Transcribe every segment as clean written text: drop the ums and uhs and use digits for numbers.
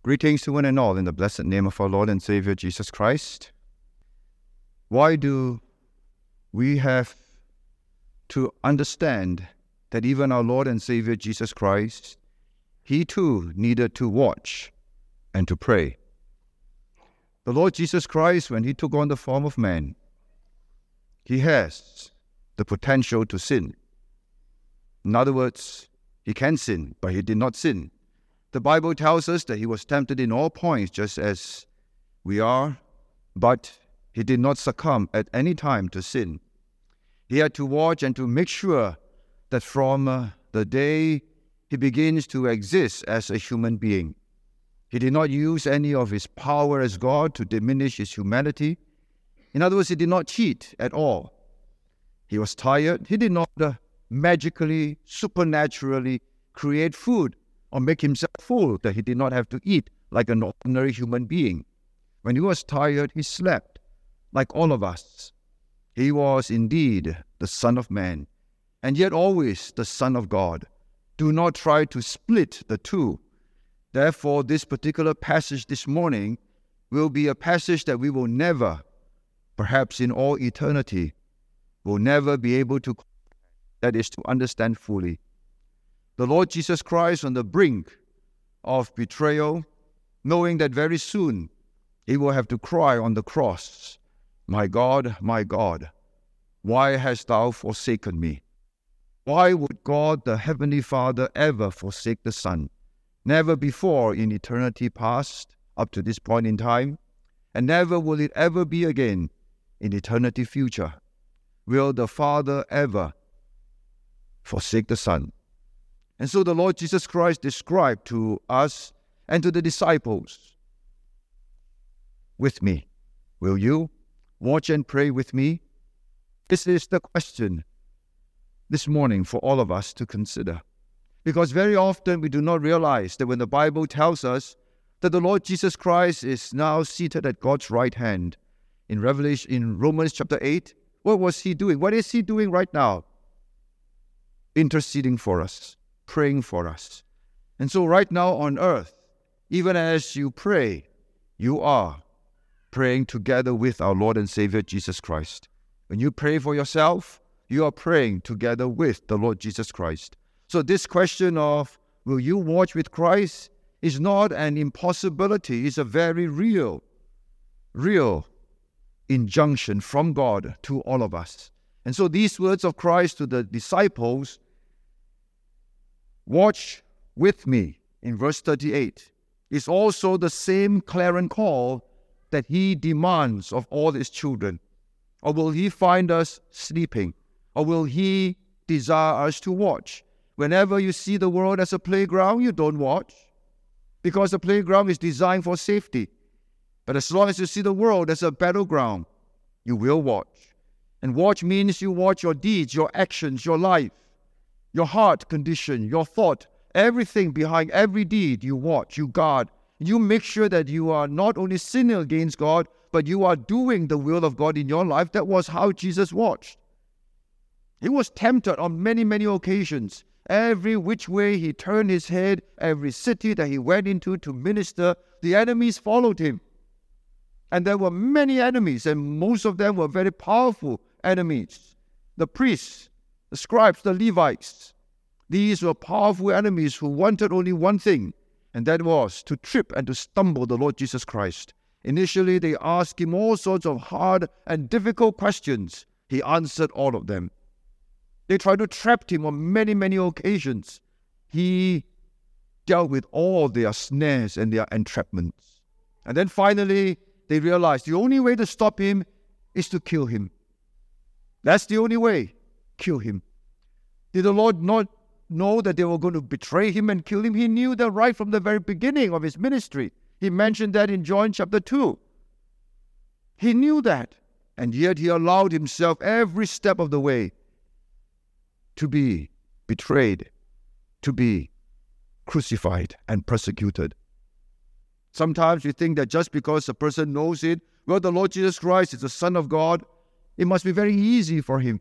Greetings to one and all in the blessed name of our Lord and Savior Jesus Christ. Why do we have to understand that even our Lord and Savior Jesus Christ, He too needed to watch and to pray? The Lord Jesus Christ, when He took on the form of man, He has the potential to sin. In other words, He can sin, but He did not sin. The Bible tells us that He was tempted in all points just as we are, but He did not succumb at any time to sin. He had to watch and to make sure that from the day He begins to exist as a human being, He did not use any of His power as God to diminish His humanity. In other words, He did not cheat at all. He was tired. He did not magically, supernaturally create food or make Himself full that He did not have to eat like an ordinary human being. When He was tired, He slept like all of us. He was indeed the Son of Man, and yet always the Son of God. Do not try to split the two. Therefore, this particular passage this morning will be a passage that we will never, perhaps in all eternity, will never be able to, that is, to understand fully. The Lord Jesus Christ on the brink of betrayal, knowing that very soon He will have to cry on the cross, my God, why hast Thou forsaken me?" Why would God the Heavenly Father ever forsake the Son? Never before in eternity past, up to this point in time, and never will it ever be again in eternity future, will the Father ever forsake the Son. And so the Lord Jesus Christ described to us and to the disciples, "With me, will you watch and pray with me?" This is the question this morning for all of us to consider. Because very often we do not realize that when the Bible tells us that the Lord Jesus Christ is now seated at God's right hand, in Romans chapter 8, what was He doing? What is He doing right now? Interceding for us, praying for us. And so right now on earth, even as you pray, you are praying together with our Lord and Savior Jesus Christ. When you pray for yourself, you are praying together with the Lord Jesus Christ. So this question of, will you watch with Christ, is not an impossibility. It's a very real injunction from God to all of us. And so these words of Christ to the disciples, "Watch with me," in verse 38, is also the same clarion call that He demands of all His children. Or will He find us sleeping? Or will He desire us to watch? Whenever you see the world as a playground, you don't watch, because the playground is designed for safety. But as long as you see the world as a battleground, you will watch. And watch means you watch your deeds, your actions, your life, your heart condition, your thought, everything behind every deed you watch, you guard. You make sure that you are not only sinning against God, but you are doing the will of God in your life. That was how Jesus watched. He was tempted on many, many occasions. Every which way He turned His head, every city that He went into to minister, the enemies followed Him. And there were many enemies, and most of them were very powerful enemies. The priests, the scribes, the Levites. These were powerful enemies who wanted only one thing, and that was to trip and to stumble the Lord Jesus Christ. Initially, they asked Him all sorts of hard and difficult questions. He answered all of them. They tried to trap Him on many, many occasions. He dealt with all their snares and their entrapments. And then finally, they realized the only way to stop Him is to kill Him. That's the only way. Kill Him. Did the Lord not know that they were going to betray Him and kill Him? He knew that right from the very beginning of His ministry. He mentioned that in John chapter 2. He knew that. And yet He allowed Himself every step of the way to be betrayed, to be crucified and persecuted. Sometimes we think that just because a person knows it, well, the Lord Jesus Christ is the Son of God, it must be very easy for Him.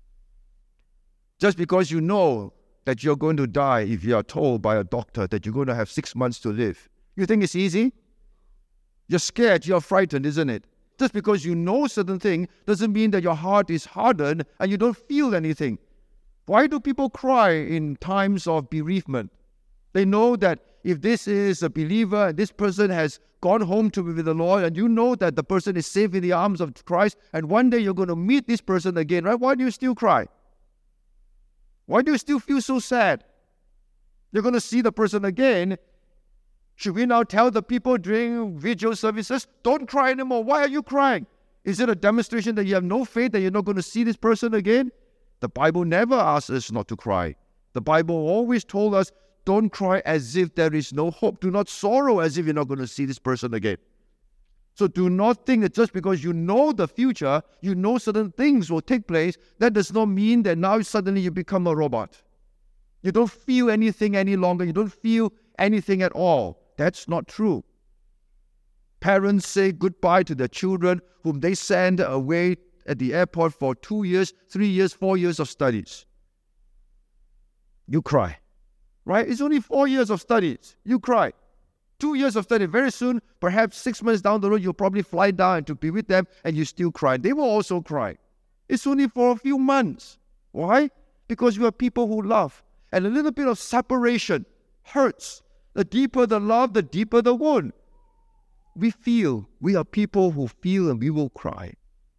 Just because you know that you're going to die if you are told by a doctor that you're going to have 6 months to live, You think it's easy? You're scared, you're frightened, isn't it? Just because you know certain thing doesn't mean that your heart is hardened and you don't feel anything. Why do people cry in times of bereavement? They know that if this is a believer and this person has gone home to be with the Lord, and you know that the person is safe in the arms of Christ, and one day you're going to meet this person again, right? Why do you still cry? Why do you still feel so sad? You're going to see the person again. Should we now tell the people during vigil services, don't cry anymore? Why are you crying? Is it a demonstration that you have no faith that you're not going to see this person again? The Bible never asks us not to cry. The Bible always told us, don't cry as if there is no hope. Do not sorrow as if you're not going to see this person again. So do not think that just because you know the future, you know certain things will take place, that does not mean that now suddenly you become a robot. You don't feel anything any longer. You don't feel anything at all. That's not true. Parents say goodbye to their children whom they send away at the airport for 2 years, 3 years, 4 years of studies. You cry. Right? It's only 4 years of studies. You cry. 2 years of study. Very soon, perhaps 6 months down the road, you'll probably fly down to be with them and you still cry. They will also cry. It's only for a few months. Why? Because you are people who love. And a little bit of separation hurts. The deeper the love, the deeper the wound. We feel. We are people who feel and we will cry.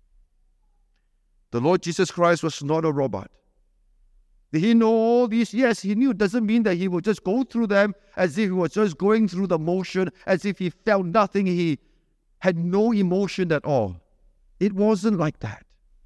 The Lord Jesus Christ was not a robot. Did he know all these? Yes, he knew. It doesn't mean that he would just go through them as if he was just going through the motion, as if he felt nothing. He had no emotion at all. It wasn't like that.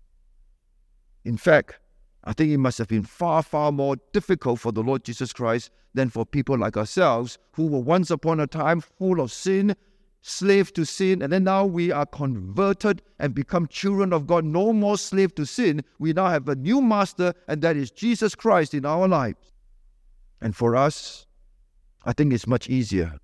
In fact, I think it must have been far, far more difficult for the Lord Jesus Christ than for people like ourselves who were once upon a time full of sin, slave to sin, and then now we are converted and become children of God. No more slave to sin. We now have a new master, and that is Jesus Christ in our lives. And for us, I think it's much easier.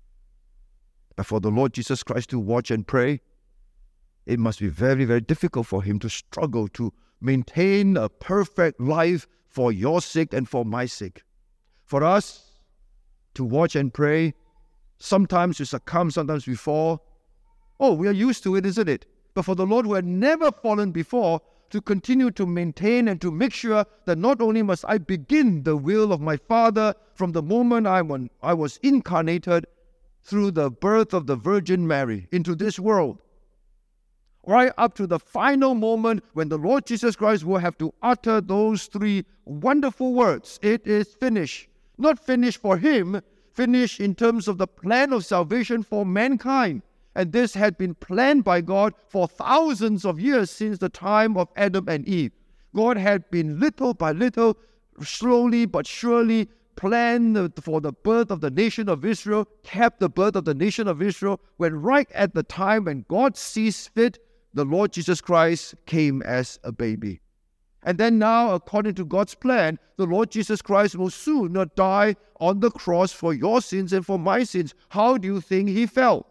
But for the Lord Jesus Christ to watch and pray, it must be very, very difficult for him to struggle to maintain a perfect life for your sake and for my sake. For us to watch and pray, sometimes we succumb, sometimes we fall. Oh, we are used to it, isn't it? But for the Lord who had never fallen before, to continue to maintain and to make sure that not only must I begin the will of my Father from the moment I was incarnated through the birth of the Virgin Mary into this world, right up to the final moment when the Lord Jesus Christ will have to utter those 3 wonderful words. It is finished. Not finished for him, finished in terms of the plan of salvation for mankind. And this had been planned by God for thousands of years since the time of Adam and Eve. God had been little by little, slowly but surely planned for the birth of the nation of Israel, kept the birth of the nation of Israel, when right at the time when God sees fit, the Lord Jesus Christ came as a baby. And then now, according to God's plan, the Lord Jesus Christ will soon die on the cross for your sins and for my sins. How do you think he felt?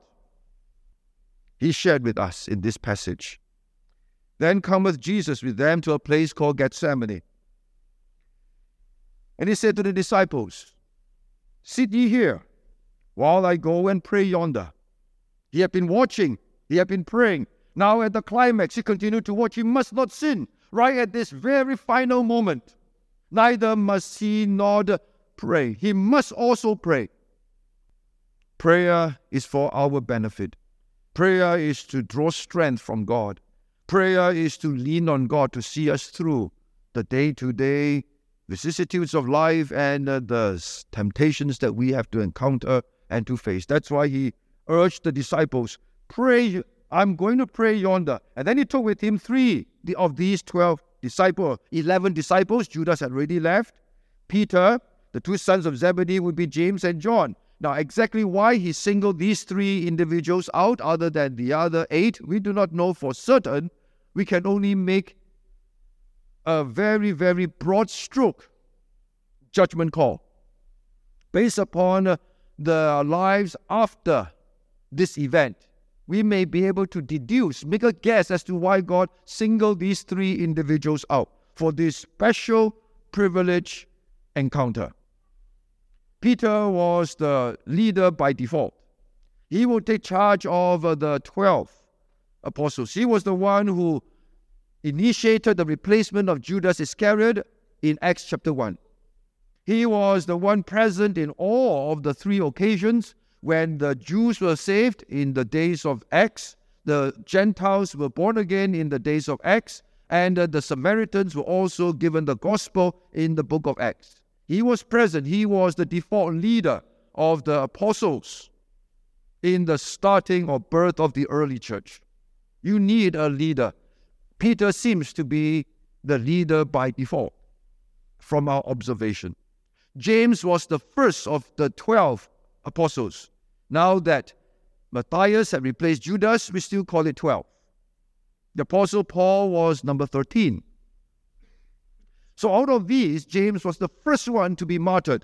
He shared with us in this passage. Then cometh Jesus with them to a place called Gethsemane. And he said to the disciples, sit ye here, while I go and pray yonder. He had been watching. He had been praying. Now at the climax, he continued to watch. He must not sin. Right at this very final moment, neither must he not pray. He must also pray. Prayer is for our benefit. Prayer is to draw strength from God. Prayer is to lean on God to see us through the day-to-day vicissitudes of life and the temptations that we have to encounter and to face. That's why he urged the disciples, pray. I'm going to pray yonder. And then he took with him 3 of these 12 disciples. 11 disciples, Judas had already left. Peter, the 2 sons of Zebedee would be James and John. Now, exactly why he singled these 3 individuals out other than the other 8, we do not know for certain. We can only make a very, very broad stroke judgment call based upon the lives after this event. We may be able to deduce, make a guess as to why God singled these 3 individuals out for this special privilege encounter. Peter was the leader by default. He will take charge of the 12 apostles. He was the one who initiated the replacement of Judas Iscariot in Acts chapter 1. He was the one present in all of the 3 occasions when the Jews were saved in the days of Acts, the Gentiles were born again in the days of Acts, and the Samaritans were also given the gospel in the book of Acts. He was present. He was the default leader of the apostles in the starting or birth of the early church. You need a leader. Peter seems to be the leader by default from our observation. James was the first of the 12 apostles. Now that Matthias had replaced Judas, we still call it 12. The apostle Paul was number 13. So out of these, James was the first one to be martyred.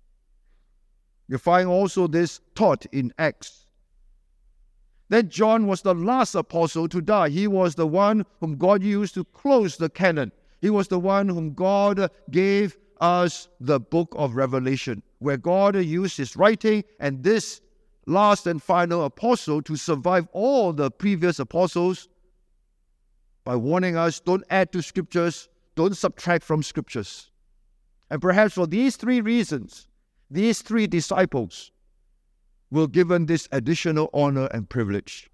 You find also this taught in Acts. Then John was the last apostle to die. He was the one whom God used to close the canon. He was the one whom God gave us the book of Revelation, where God used his writing and this last and final apostle to survive all the previous apostles by warning us, don't add to scriptures, don't subtract from scriptures. And perhaps for these 3 reasons, these 3 disciples were given this additional honor and privilege.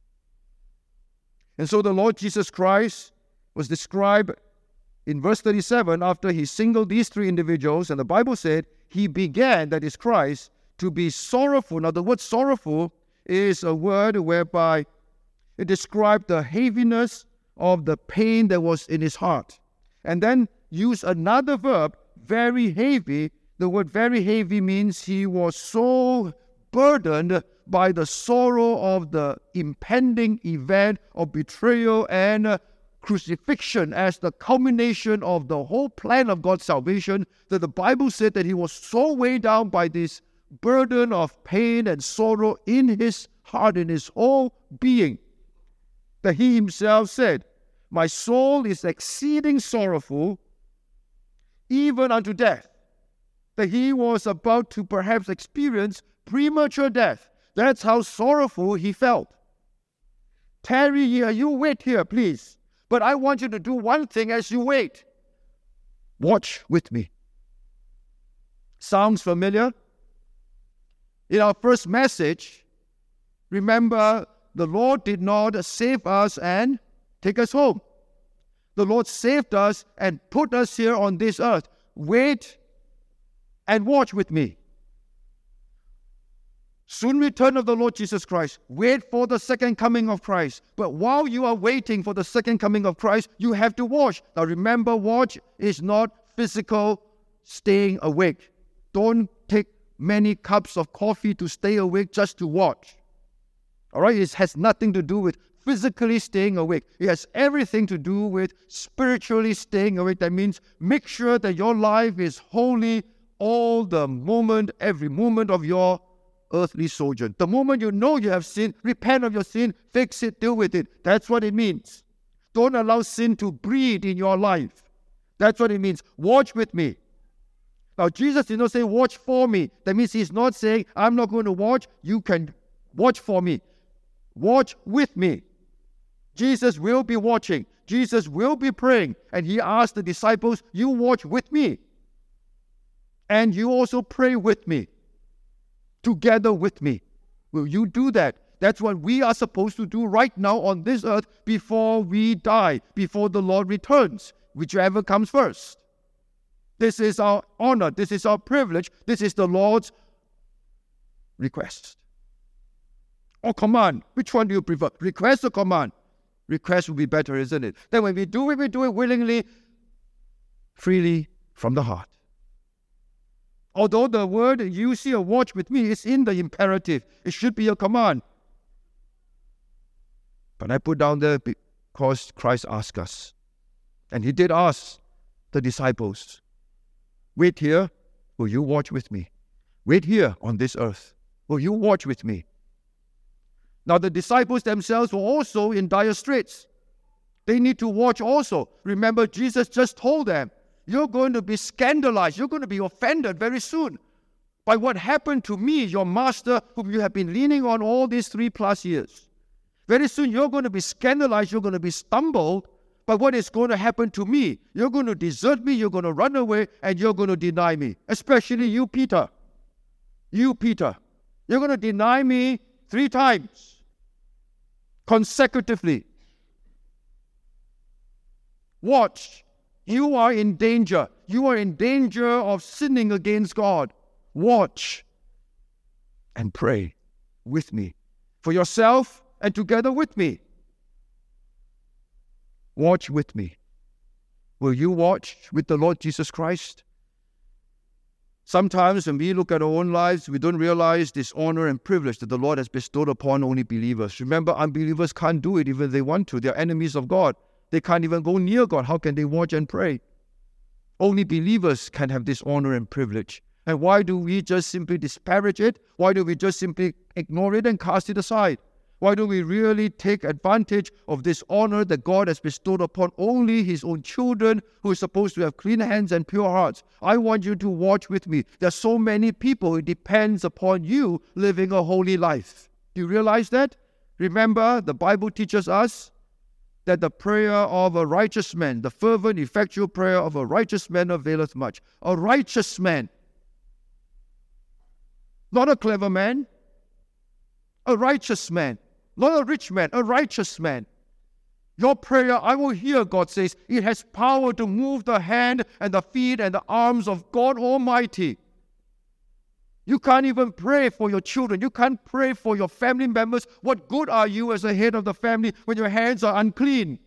And so the Lord Jesus Christ was described in verse 37 after he singled these 3 individuals, and the Bible said he began, that is Christ, to be sorrowful. Now the word sorrowful is a word whereby it described the heaviness of the pain that was in his heart. And then use another verb, very heavy. The word very heavy means he was so burdened by the sorrow of the impending event of betrayal and crucifixion as the culmination of the whole plan of God's salvation, that the Bible said that he was so weighed down by this burden of pain and sorrow in his heart, in his whole being, that he himself said, my soul is exceeding sorrowful, even unto death. That he was about to perhaps experience premature death. That's how sorrowful he felt. Tarry here, you wait here, please. But I want you to do one thing as you wait. Watch with me. Sounds familiar? In our first message, remember, the Lord did not save us and take us home. The Lord saved us and put us here on this earth. Wait and watch with me. Soon return of the Lord Jesus Christ. Wait for the second coming of Christ. But while you are waiting for the second coming of Christ, you have to watch. Now remember, watch is not physical staying awake. Don't take many cups of coffee to stay awake just to watch. All right? It has nothing to do with physically staying awake. It has everything to do with spiritually staying awake. That means make sure that your life is holy all the moment, every moment of your earthly sojourn. The moment you know you have sinned, repent of your sin, fix it, deal with it. That's what it means. Don't allow sin to breed in your life. That's what it means. Watch with me. Now, Jesus did not say, watch for me. That means he's not saying, I'm not going to watch. You can watch for me. Watch with me. Jesus will be watching. Jesus will be praying. And he asked the disciples, you watch with me. And you also pray with me. Together with me. Will you do that? That's what we are supposed to do right now on this earth before we die, before the Lord returns, whichever comes first. This is our honor. This is our privilege. This is the Lord's request. Or command. Which one do you prefer? Request or command? Request would be better, isn't it? Then when we do it willingly, freely from the heart. Although the word you see or watch with me is in the imperative, it should be a command. But I put down there because Christ asked us. And he did ask the disciples, wait here, will you watch with me? Wait here on this earth, will you watch with me? Now the disciples themselves were also in dire straits. They need to watch also. Remember, Jesus just told them, you're going to be scandalized. You're going to be offended very soon. by what happened to me, your master, whom you have been leaning on all these 3+ years. Very soon you're going to be scandalized, you're going to be stumbled by what is going to happen to me. You're going to desert me, you're going to run away, and you're going to deny me. Especially you, Peter. You, Peter. You're going to deny me 3 times consecutively. Watch. You are in danger. You are in danger of sinning against God. Watch and pray with me for yourself and together with me. Watch with me. Will you watch with the Lord Jesus Christ? Sometimes when we look at our own lives, we don't realize this honor and privilege that the Lord has bestowed upon only believers. Remember, unbelievers can't do it even if they want to. They're enemies of God. They can't even go near God. How can they watch and pray? Only believers can have this honor and privilege. And why do we just simply disparage it? Why do we just simply ignore it and cast it aside? Why do we really take advantage of this honor that God has bestowed upon only His own children who are supposed to have clean hands and pure hearts? I want you to watch with me. There are so many people, it depends upon you living a holy life. Do you realize that? Remember, the Bible teaches us that the prayer of a righteous man, the fervent, effectual prayer of a righteous man availeth much. A righteous man. Not a clever man. A righteous man. Not a rich man, a righteous man. Your prayer, I will hear, God says, it has power to move the hand and the feet and the arms of God Almighty. You can't even pray for your children. You can't pray for your family members. What good are you as a head of the family when your hands are unclean?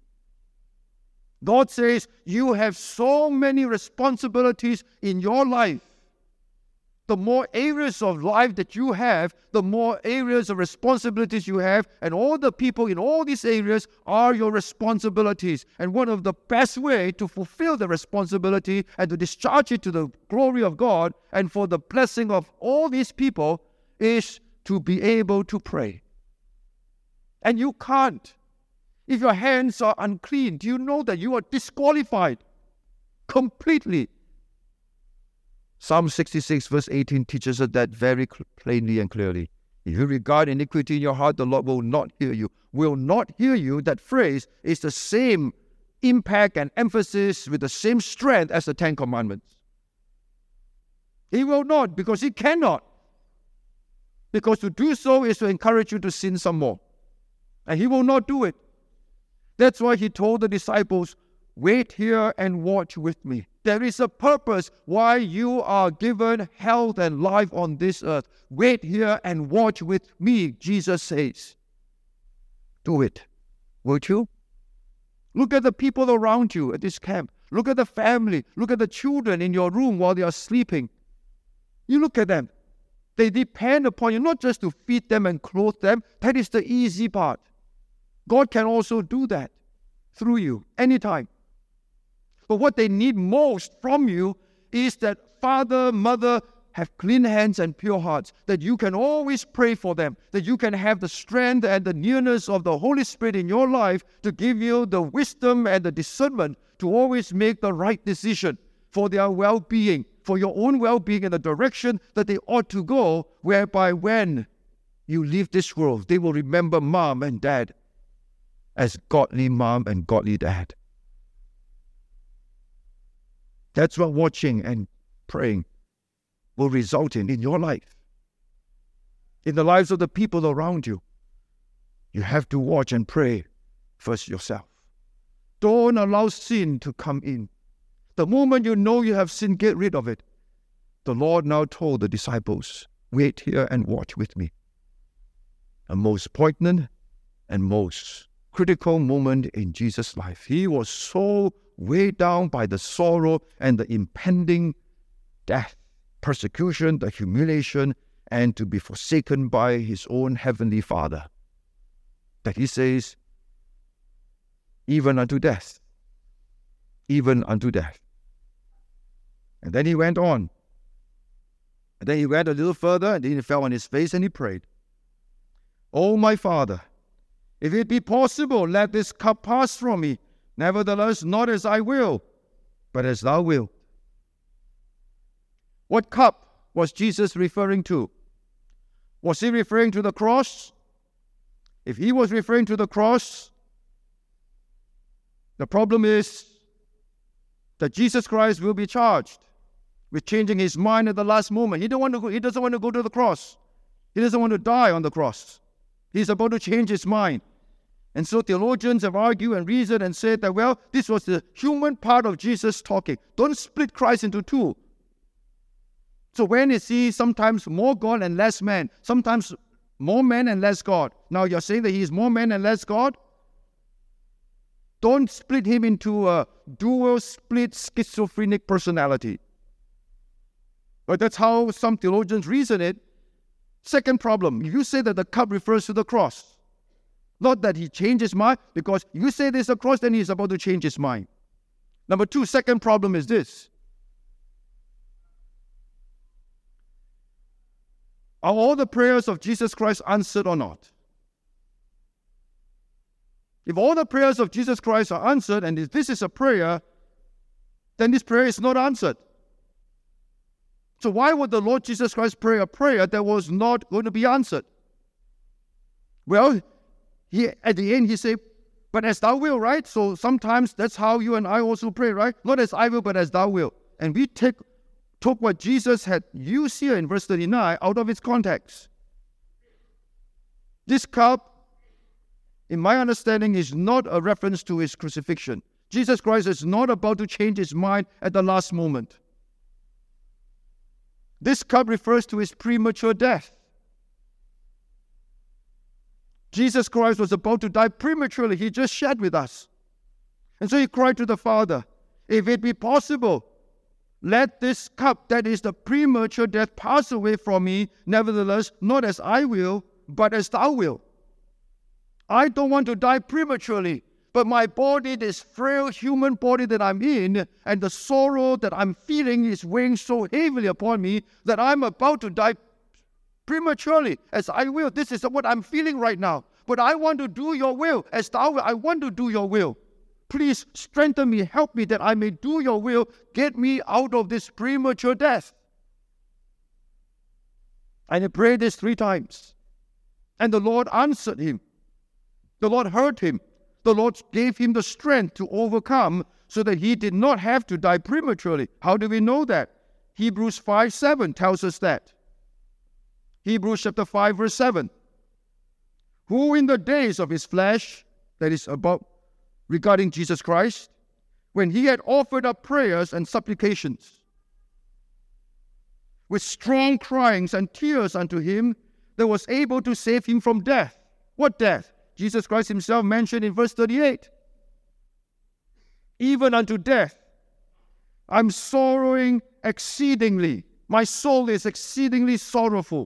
God says you have so many responsibilities in your life. The more areas of life that you have, the more areas of responsibilities you have, and all the people in all these areas are your responsibilities. And one of the best way to fulfill the responsibility and to discharge it to the glory of God and for the blessing of all these people is to be able to pray. And you can't. If your hands are unclean, do you know that you are disqualified completely? Psalm 66 verse 18 teaches us that very plainly and clearly. If you regard iniquity in your heart, the Lord will not hear you. Will not hear you, that phrase is the same impact and emphasis with the same strength as the 10 Commandments. He will not, because He cannot. Because to do so is to encourage you to sin some more. And He will not do it. That's why He told the disciples, wait here and watch with me. There is a purpose why you are given health and life on this earth. Wait here and watch with me, Jesus says. Do it. Won't you? Look at the people around you at this camp. Look at the family. Look at the children in your room while they are sleeping. You look at them. They depend upon you not just to feed them and clothe them. That is the easy part. God can also do that through you anytime. But what they need most from you is that father, mother have clean hands and pure hearts, that you can always pray for them, that you can have the strength and the nearness of the Holy Spirit in your life to give you the wisdom and the discernment to always make the right decision for their well-being, for your own well-being in the direction that they ought to go, whereby when you leave this world, they will remember mom and dad as godly mom and godly dad. That's what watching and praying will result in your life. In the lives of the people around you. You have to watch and pray first yourself. Don't allow sin to come in. The moment you know you have sinned, get rid of it. The Lord now told the disciples, wait here and watch with me. A most poignant and most critical moment in Jesus' life. He was so weighed down by the sorrow and the impending death, persecution, the humiliation, and to be forsaken by His own heavenly Father, that He says, even unto death, even unto death. And then He went on. And then He went a little further, and then He fell on His face and He prayed, O my Father, if it be possible, let this cup pass from me. Nevertheless, not as I will, but as Thou wilt. What cup was Jesus referring to? Was he referring to the cross? If he was referring to the cross, the problem is that Jesus Christ will be charged with changing his mind at the last moment. He doesn't want to go to the cross. He doesn't want to die on the cross. He's about to change his mind. And so theologians have argued and reasoned and said that, well, this was the human part of Jesus talking. Don't split Christ into two. So when is he sometimes more God and less man? Sometimes more man and less God. Now you're saying that he is more man and less God? Don't split him into a dual split schizophrenic personality. But that's how some theologians reason it. Second problem, you say that the cup refers to the cross. Not that he changed his mind, because you say there's a cross, then he's about to change his mind. Number two, second problem is this. Are all the prayers of Jesus Christ answered or not? If all the prayers of Jesus Christ are answered, and if this is a prayer, then this prayer is not answered. So why would the Lord Jesus Christ pray a prayer that was not going to be answered? Well, at the end he said, but as thou will, right? So sometimes that's how you and I also pray, right? Not as I will, but as thou will. And we took what Jesus had used here in verse 39 out of its context. This cup, in my understanding, is not a reference to his crucifixion. Jesus Christ is not about to change his mind at the last moment. This cup refers to his premature death. Jesus Christ was about to die prematurely. He just shared with us. And so he cried to the Father, if it be possible, let this cup, that is the premature death, pass away from me. Nevertheless, not as I will, but as thou wilt. I don't want to die prematurely, but my body, this frail human body that I'm in, and the sorrow that I'm feeling is weighing so heavily upon me that I'm about to die prematurely, as I will. This is what I'm feeling right now. But I want to do your will, as thou will. I want to do your will. Please strengthen me, help me that I may do your will. Get me out of this premature death. And he prayed this 3 times. And the Lord answered him. The Lord heard him. The Lord gave him the strength to overcome so that he did not have to die prematurely. How do we know that? Hebrews 5:7 tells us that. Hebrews chapter 5 verse 7. Who in the days of his flesh, that is about regarding Jesus Christ, when he had offered up prayers and supplications with strong cryings and tears unto him, that was able to save him from death. What death? Jesus Christ himself mentioned in verse 38. Even unto death. I'm sorrowing exceedingly. My soul is exceedingly sorrowful.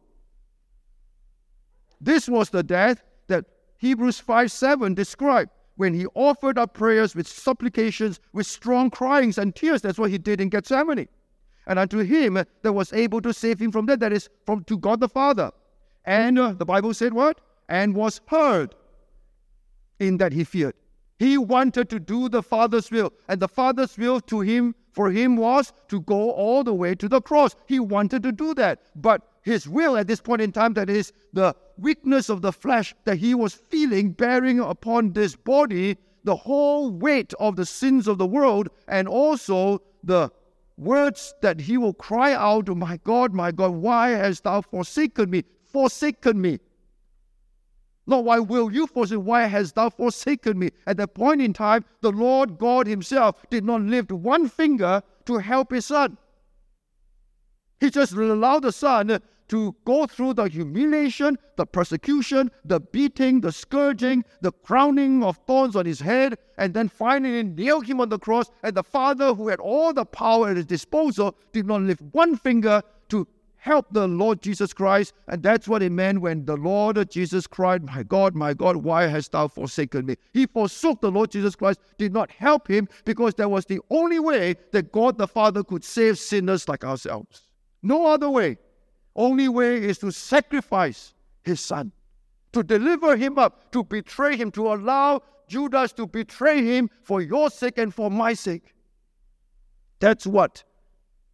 This was the death that Hebrews 5:7 described when he offered up prayers with supplications, with strong cryings and tears. That's what he did in Gethsemane. And unto him that was able to save him from death, that is, to God the Father. And the Bible said what? And was heard in that he feared. He wanted to do the Father's will. And the Father's will for him was to go all the way to the cross. He wanted to do that. But his will at this point in time, that is the weakness of the flesh that he was feeling bearing upon this body, the whole weight of the sins of the world, and also the words that he will cry out, my God, why hast thou forsaken me? Forsaken me. Not why will you forsake, why hast thou forsaken me? At that point in time, the Lord God himself did not lift one finger to help his son. He just allowed the son to go through the humiliation, the persecution, the beating, the scourging, the crowning of thorns on his head, and then finally nailed him on the cross. And the Father, who had all the power at his disposal, did not lift one finger to help the Lord Jesus Christ. And that's what it meant when the Lord Jesus cried, my God, why hast thou forsaken me? He forsook the Lord Jesus Christ, did not help him, because that was the only way that God the Father could save sinners like ourselves. No other way. Only way is to sacrifice his son, to deliver him up, to betray him, to allow Judas to betray him for your sake and for my sake. That's what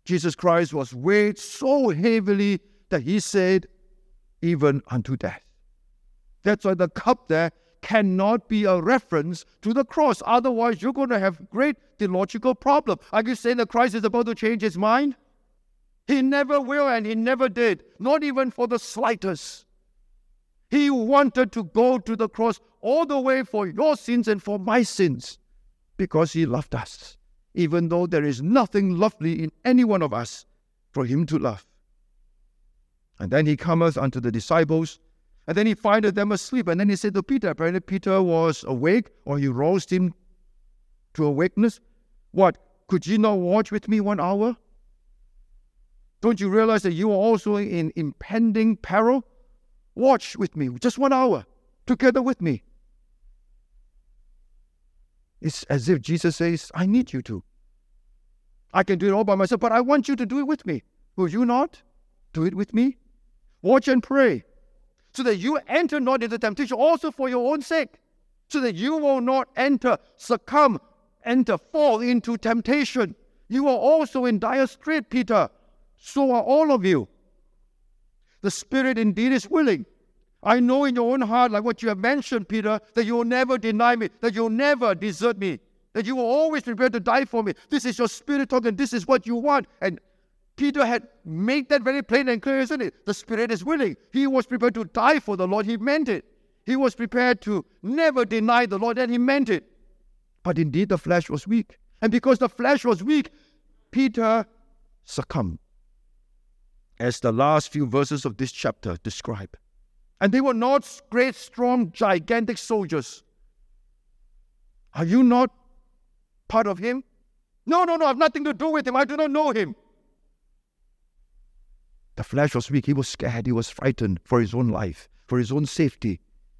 Jesus Christ was weighed so heavily that he said, even unto death. That's why the cup there cannot be a reference to the cross. Otherwise, you're going to have great theological problem. Are you saying that Christ is about to change his mind? He never will, and he never did, not even for the slightest. He wanted to go to the cross all the way for your sins and for my sins, because he loved us, even though there is nothing lovely in any one of us for him to love. And then he cometh unto the disciples, and then he findeth them asleep. And then he said to Peter, apparently Peter was awake, or he roused him to awakeness. What? Could you not watch with me 1 hour? Don't you realize that you are also in impending peril? Watch with me, just 1 hour, together with me. It's as if Jesus says, I need you to. I can do it all by myself, but I want you to do it with me. Will you not do it with me? Watch and pray, so that you enter not into temptation, also for your own sake, so that you will not fall into temptation. You are also in dire strait, Peter. So are all of you. The spirit indeed is willing. I know in your own heart, like what you have mentioned, Peter, that you will never deny me, that you will never desert me, that you will always prepare to die for me. This is your spirit talking, this is what you want. And Peter had made that very plain and clear, isn't it? The spirit is willing. He was prepared to die for the Lord. He meant it. He was prepared to never deny the Lord, and he meant it. But indeed, the flesh was weak. And because the flesh was weak, Peter succumbed, as the last few verses of this chapter describe. And they were not great, strong, gigantic soldiers. Are you not part of him? No, I have nothing to do with him. I do not know him. The flesh was weak. He was scared. He was frightened for his own life, for his own safety.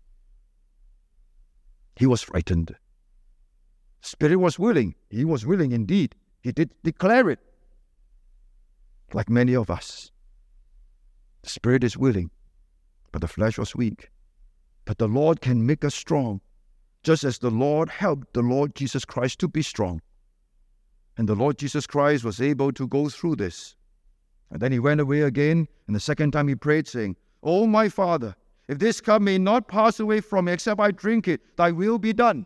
He was frightened. Spirit was willing. He was willing indeed. He did declare it. Like many of us. The spirit is willing, but the flesh was weak. But the Lord can make us strong, just as the Lord helped the Lord Jesus Christ to be strong. And the Lord Jesus Christ was able to go through this. And then he went away again, and the second time he prayed, saying, O my Father, if this cup may not pass away from me, except I drink it, thy will be done.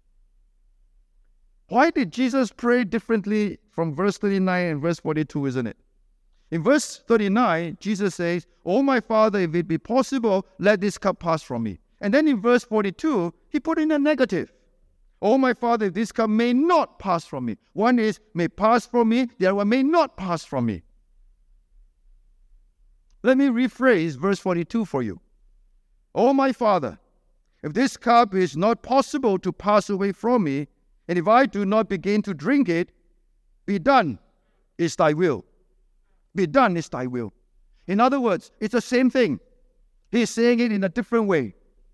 Why did Jesus pray differently from verse 39 and verse 42, isn't it? In verse 39, Jesus says, O my Father, if it be possible, let this cup pass from me. And then in verse 42, he put in a negative. O my Father, if this cup may not pass from me. One is, may pass from me, the other one may not pass from me. Let me rephrase verse 42 for you. O my Father, if this cup is not possible to pass away from me, and if I do not begin to drink it, be done is thy will. Be done is thy will. In other words, it's the same thing. He's saying it in a different way.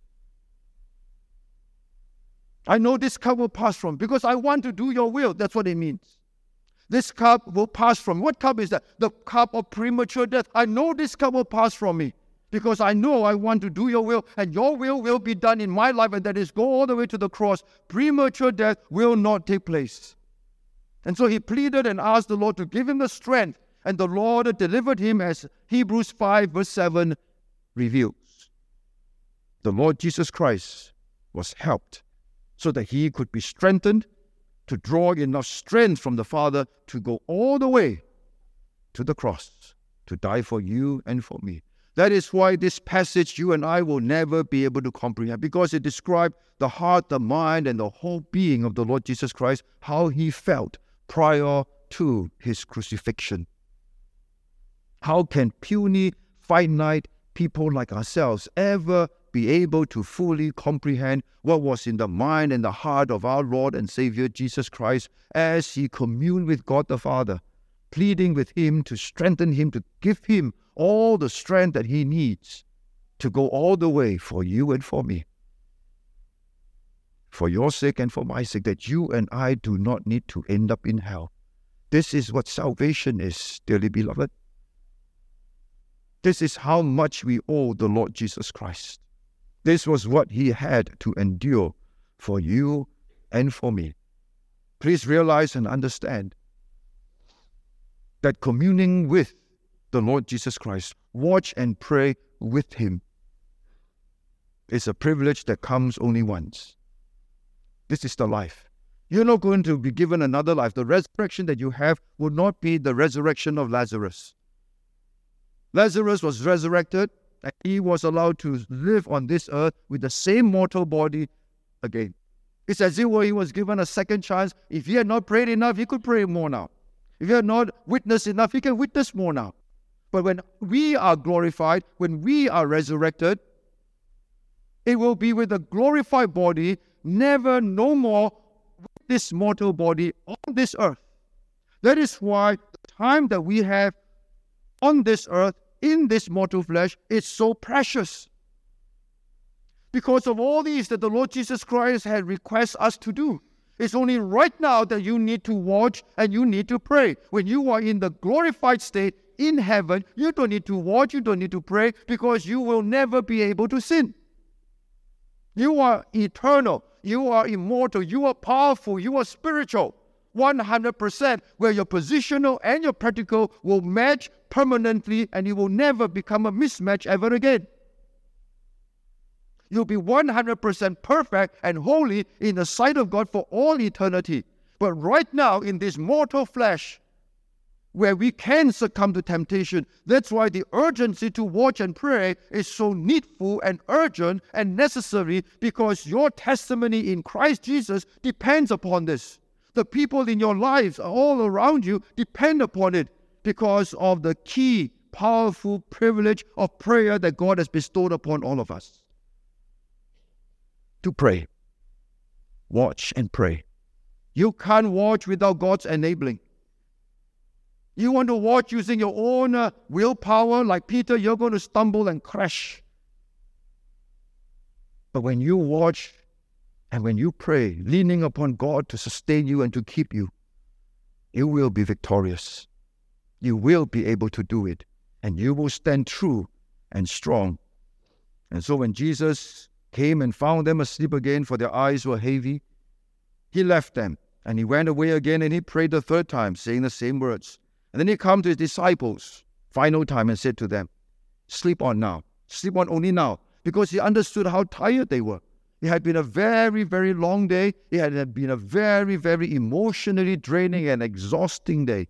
I know this cup will pass from because I want to do your will. That's what it means. This cup will pass from. What cup is that? The cup of premature death. I know this cup will pass from me because I know I want to do your will, and your will be done in my life, and that is go all the way to the cross. Premature death will not take place. And so he pleaded and asked the Lord to give him the strength, and the Lord delivered him, as Hebrews 5 verse 7 reveals. The Lord Jesus Christ was helped so that he could be strengthened to draw enough strength from the Father to go all the way to the cross, to die for you and for me. That is why this passage you and I will never be able to comprehend, because it describes the heart, the mind, and the whole being of the Lord Jesus Christ, how he felt prior to his crucifixion. How can puny, finite people like ourselves ever be able to fully comprehend what was in the mind and the heart of our Lord and Savior Jesus Christ as he communed with God the Father, pleading with him to strengthen him, to give him all the strength that he needs to go all the way for you and for me, for your sake and for my sake, that you and I do not need to end up in hell. This is what salvation is, dearly beloved. This is how much we owe the Lord Jesus Christ. This was what he had to endure for you and for me. Please realize and understand. that communing with the Lord Jesus Christ, watch and pray with Him, is a privilege that comes only once. This is the life. You're not going to be given another life. The resurrection that you have will not be the resurrection of Lazarus. Lazarus was resurrected, and he was allowed to live on this earth with the same mortal body again. It's as if he was given a second chance. If he had not prayed enough, he could pray more now. If he had not witnessed enough, he can witness more now. But when we are glorified, when we are resurrected, it will be with a glorified body, never, no more with this mortal body on this earth. That is why the time that we have on this earth, in this mortal flesh, is so precious. Because of all these that the Lord Jesus Christ had requested us to do. It's only right now that you need to watch and you need to pray. When you are in the glorified state in heaven, you don't need to watch, you don't need to pray, because you will never be able to sin. You are eternal, you are immortal, you are powerful, you are spiritual. 100%, where your positional and your practical will match permanently, and it will never become a mismatch ever again. You'll be 100% perfect and holy in the sight of God for all eternity. But right now, in this mortal flesh, where we can succumb to temptation, that's why the urgency to watch and pray is so needful and urgent and necessary, because your testimony in Christ Jesus depends upon this. The people in your lives all around you depend upon it because of the key, powerful privilege of prayer that God has bestowed upon all of us. To pray. Watch and pray. You can't watch without God's enabling. You want to watch using your own willpower, like Peter, you're going to stumble and crash. But when you watch and when you pray, leaning upon God to sustain you and to keep you, you will be victorious. You will be able to do it. And you will stand true and strong. And so when Jesus came and found them asleep again, for their eyes were heavy, He left them. And He went away again, and He prayed the third time, saying the same words. And then He came to His disciples, final time, and said to them, sleep on now. Sleep on only now. Because He understood how tired they were. It had been a very, very long day. It had been a very, very emotionally draining and exhausting day.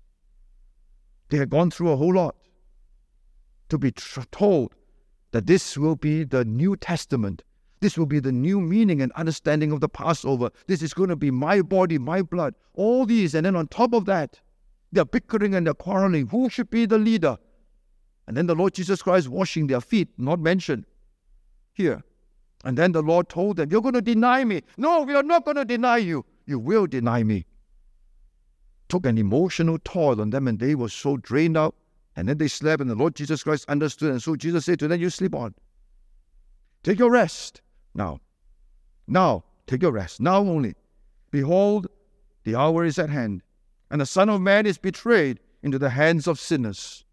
They had gone through a whole lot. To be told that this will be the New Testament. This will be the new meaning and understanding of the Passover. This is going to be my body, my blood. All these, and then on top of that, they're bickering and they're quarreling. Who should be the leader? And then the Lord Jesus Christ washing their feet, not mentioned here. And then the Lord told them, you're going to deny me. No, we are not going to deny you. You will deny me. Took an emotional toll on them, and they were so drained out. And then they slept, and the Lord Jesus Christ understood. And so Jesus said to them, you sleep on. Take your rest now. Now, take your rest. Now only. Behold, the hour is at hand, and the Son of Man is betrayed into the hands of sinners.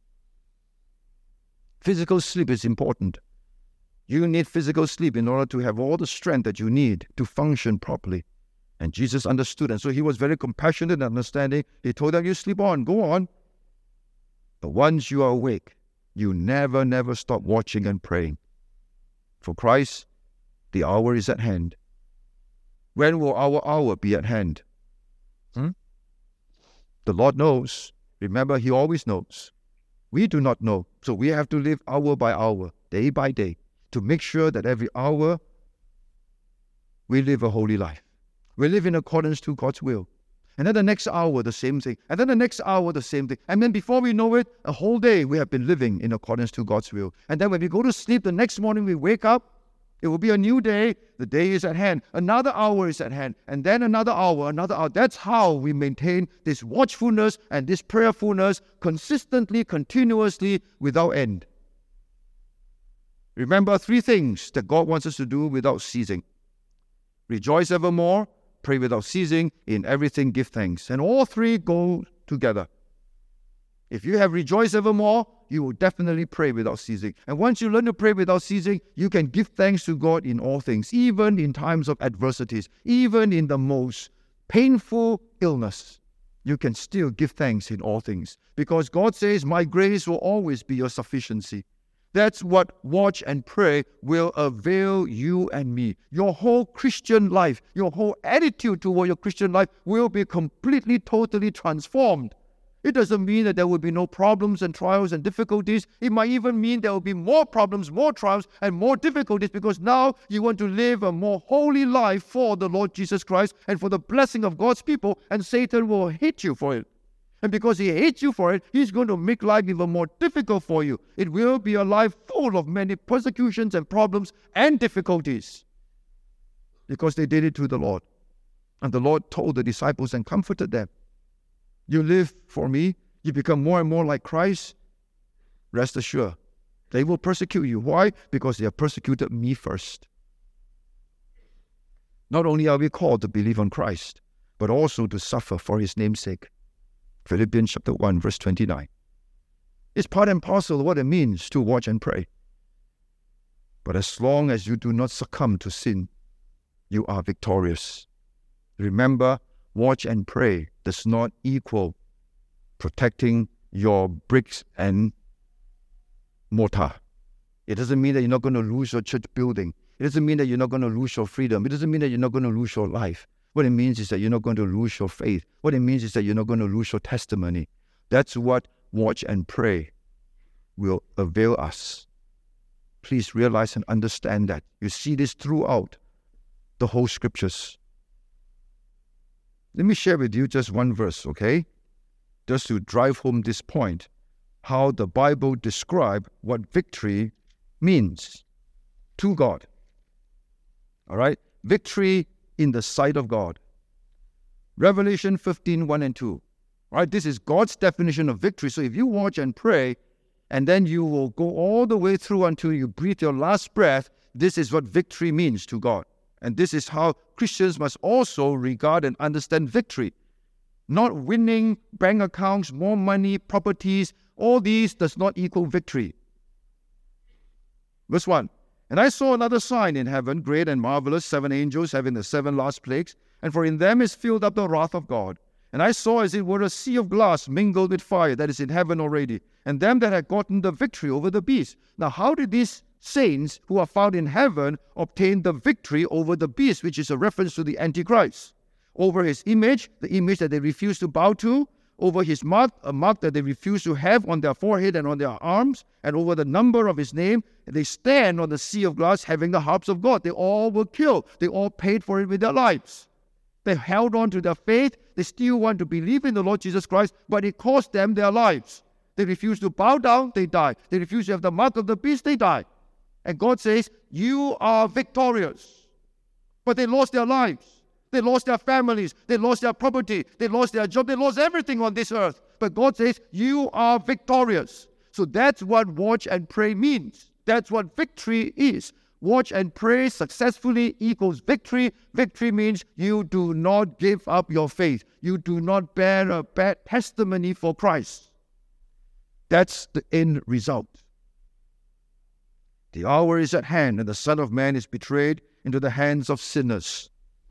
Physical sleep is important. You need physical sleep in order to have all the strength that you need to function properly. And Jesus understood, and so He was very compassionate and understanding. He told them, you sleep on, go on. But once you are awake, you never, never stop watching and praying. For Christ, the hour is at hand. When will our hour be at hand? The Lord knows. Remember, He always knows. We do not know. So we have to live hour by hour, day by day, to make sure that every hour we live a holy life. We live in accordance to God's will. And then the next hour, the same thing. And then the next hour, the same thing. And then before we know it, a whole day we have been living in accordance to God's will. And then when we go to sleep, the next morning we wake up, it will be a new day. The day is at hand. Another hour is at hand. And then another hour, another hour. That's how we maintain this watchfulness and this prayerfulness consistently, continuously, without end. Remember 3 things that God wants us to do without ceasing. Rejoice evermore, pray without ceasing, in everything give thanks. And all 3 go together. If you have rejoice evermore, you will definitely pray without ceasing. And once you learn to pray without ceasing, you can give thanks to God in all things, even in times of adversities, even in the most painful illness. you can still give thanks in all things. Because God says, my grace will always be your sufficiency. That's what watch and pray will avail you and me. Your whole Christian life, your whole attitude toward your Christian life will be completely, totally transformed. It doesn't mean that there will be no problems and trials and difficulties. It might even mean there will be more problems, more trials, and more difficulties, because now you want to live a more holy life for the Lord Jesus Christ and for the blessing of God's people, and Satan will hate you for it. And because he hates you for it, he's going to make life even more difficult for you. It will be a life full of many persecutions and problems and difficulties, because they did it to the Lord. And the Lord told the disciples and comforted them. You live for me, you become more and more like Christ, rest assured, they will persecute you. Why? Because they have persecuted me first. Not only are we called to believe on Christ, but also to suffer for his name's sake. Philippians chapter 1, verse 29. It's part and parcel of what it means to watch and pray. But as long as you do not succumb to sin, you are victorious. Remember, watch and pray does not equal protecting your bricks and mortar. It doesn't mean that you're not going to lose your church building. It doesn't mean that you're not going to lose your freedom. It doesn't mean that you're not going to lose your life. What it means is that you're not going to lose your faith. What it means is that you're not going to lose your testimony. That's what watch and pray will avail us. Please realize and understand that. You see this throughout the whole scriptures. Let me share with you just one verse, okay? Just to drive home this point, how the Bible describes what victory means to God. All right? Victory in the sight of God. Revelation 15, 1 and 2. All right? This is God's definition of victory. So if you watch and pray, and then you will go all the way through until you breathe your last breath, this is what victory means to God. And this is how Christians must also regard and understand victory. Not winning bank accounts, more money, properties, all these does not equal victory. Verse 1. And I saw another sign in heaven, great and marvelous, 7 angels having the 7 last plagues, and for in them is filled up the wrath of God. And I saw as it were a sea of glass mingled with fire that is in heaven already, and them that had gotten the victory over the beast. Now how did these saints who are found in heaven obtain the victory over the beast, which is a reference to the Antichrist? Over his image, the image that they refuse to bow to, over his mark, a mark that they refuse to have on their forehead and on their arms, and over the number of his name, they stand on the sea of glass having the harps of God. They all were killed. They all paid for it with their lives. They held on to their faith. They still want to believe in the Lord Jesus Christ, but it cost them their lives. They refuse to bow down, they die. They refuse to have the mark of the beast, they die. And God says, you are victorious. But they lost their lives. They lost their families. They lost their property. They lost their job. They lost everything on this earth. But God says, you are victorious. So that's what watch and pray means. That's what victory is. Watch and pray successfully equals victory. Victory means you do not give up your faith. You do not bear a bad testimony for Christ. That's the end result. The hour is at hand, and the Son of Man is betrayed into the hands of sinners.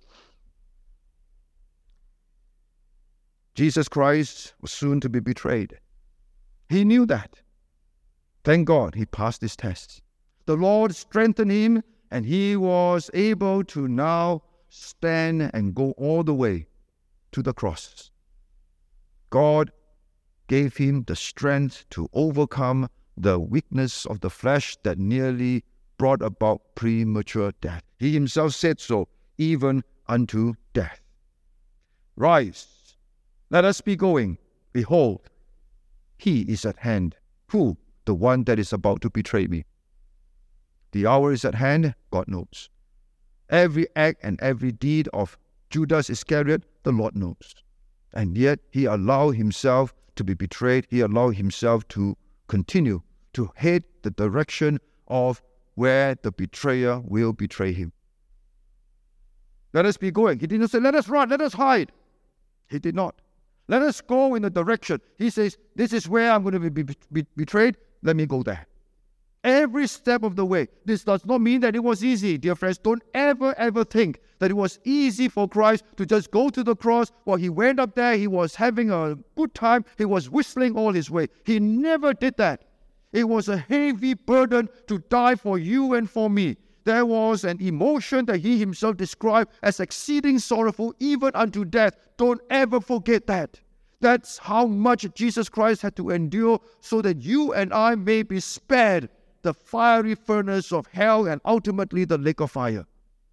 Jesus Christ was soon to be betrayed. He knew that. Thank God he passed this test. The Lord strengthened him, and he was able to now stand and go all the way to the cross. God gave him the strength to overcome the weakness of the flesh that nearly brought about premature death. He himself said so, even unto death. Rise, let us be going. Behold, he is at hand. Who? The one that is about to betray me. The hour is at hand, God knows. Every act and every deed of Judas Iscariot, the Lord knows. And yet he allowed himself to be betrayed. He allowed himself to continue to head the direction of where the betrayer will betray him. Let us be going. He did not say, let us run, let us hide. He did not. Let us go in the direction. He says, this is where I'm going to be betrayed. Let me go there. Every step of the way. This does not mean that it was easy. Dear friends, don't ever think that it was easy for Christ to just go to the cross. While he went up there, he was having a good time. He was whistling all his way. He never did that. It was a heavy burden to die for you and for me. There was an emotion that he himself described as exceeding sorrowful, even unto death. Don't ever forget that. That's how much Jesus Christ had to endure so that you and I may be spared the fiery furnace of hell and ultimately the lake of fire.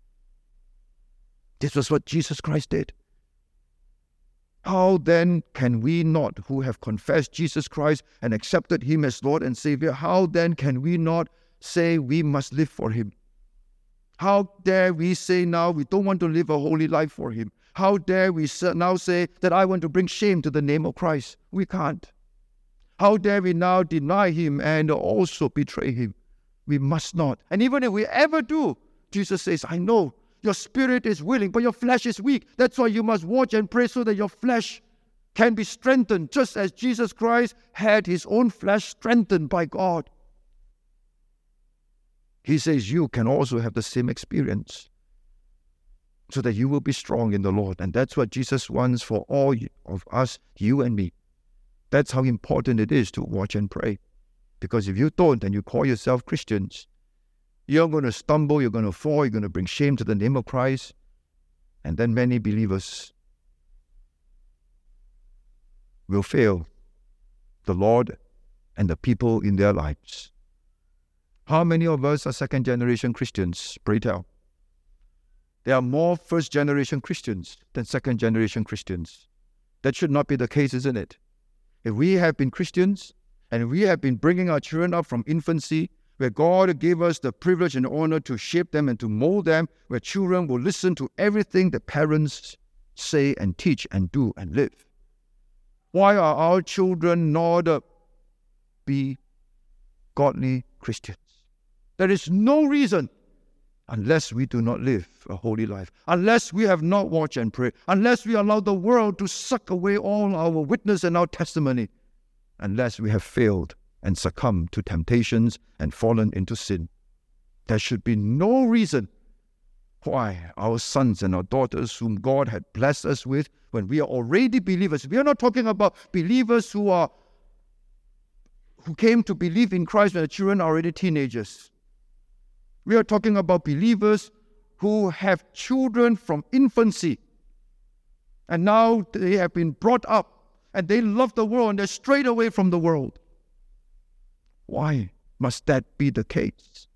This was what Jesus Christ did. How then can we not, who have confessed Jesus Christ and accepted him as Lord and Savior, how then can we not say we must live for him? How dare we say now we don't want to live a holy life for him? How dare we now say that I want to bring shame to the name of Christ? We can't. How dare we now deny him and also betray him? We must not. And even if we ever do, Jesus says, I know your spirit is willing, but your flesh is weak. That's why you must watch and pray so that your flesh can be strengthened, just as Jesus Christ had his own flesh strengthened by God. He says you can also have the same experience so that you will be strong in the Lord. And that's what Jesus wants for all of us, you and me. That's how important it is to watch and pray. Because if you don't and you call yourself Christians, you're going to stumble, you're going to fall, you're going to bring shame to the name of Christ. And then many believers will fail the Lord and the people in their lives. How many of us are second-generation Christians? Pray tell. There are more first-generation Christians than second-generation Christians. That should not be the case, isn't it? If we have been Christians and we have been bringing our children up from infancy, where God gave us the privilege and honor to shape them and to mold them, where children will listen to everything the parents say and teach and do and live. Why are our children not be godly Christians? There is no reason unless we do not live a holy life, unless we have not watched and prayed, unless we allow the world to suck away all our witness and our testimony, unless we have failed and succumbed to temptations and fallen into sin. There should be no reason why our sons and our daughters whom God had blessed us with, when we are already believers, we are not talking about believers who came to believe in Christ when the children are already teenagers. We are talking about believers who have children from infancy. And now they have been brought up and they love the world and they're strayed away from the world. Why must that be the case?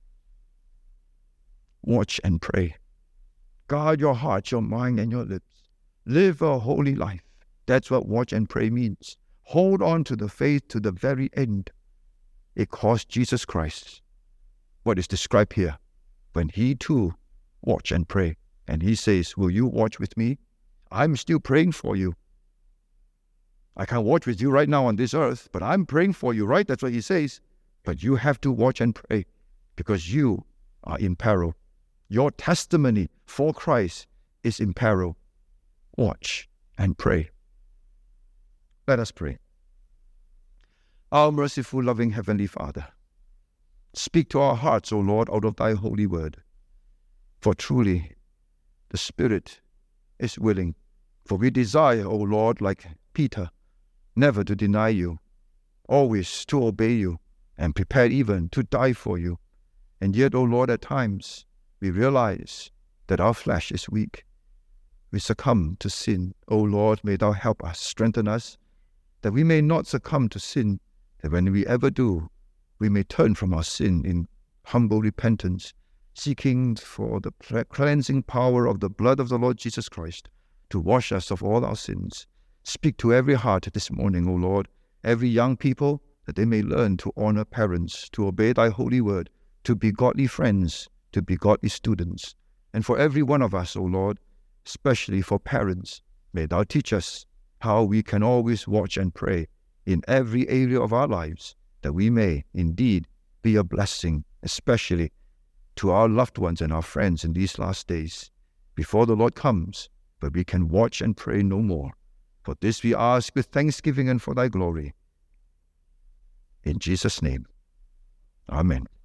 Watch and pray. Guard your heart, your mind, and your lips. Live a holy life. That's what watch and pray means. Hold on to the faith to the very end. It cost Jesus Christ what is described here, when he too watch and pray. And he says, will you watch with me? I'm still praying for you. I can't watch with you right now on this earth, but I'm praying for you, right? That's what he says. But you have to watch and pray because you are in peril. Your testimony for Christ is in peril. Watch and pray. Let us pray. Our merciful, loving Heavenly Father, speak to our hearts, O Lord, out of thy holy word. For truly, the Spirit is willing. For we desire, O Lord, like Peter, never to deny you, always to obey you, and prepared even to die for you. And yet, O Lord, at times, we realize that our flesh is weak. We succumb to sin. O Lord, may thou help us, strengthen us, that we may not succumb to sin, that when we ever do, we may turn from our sin in humble repentance, seeking for the cleansing power of the blood of the Lord Jesus Christ to wash us of all our sins. Speak to every heart this morning, O Lord, every young people, that they may learn to honor parents, to obey thy holy word, to be godly friends, to be godly students. And for every one of us, O Lord, especially for parents, may thou teach us how we can always watch and pray in every area of our lives, that we may indeed be a blessing, especially to our loved ones and our friends in these last days, before the Lord comes, but we can watch and pray no more. For this we ask with thanksgiving and for thy glory. In Jesus' name, amen.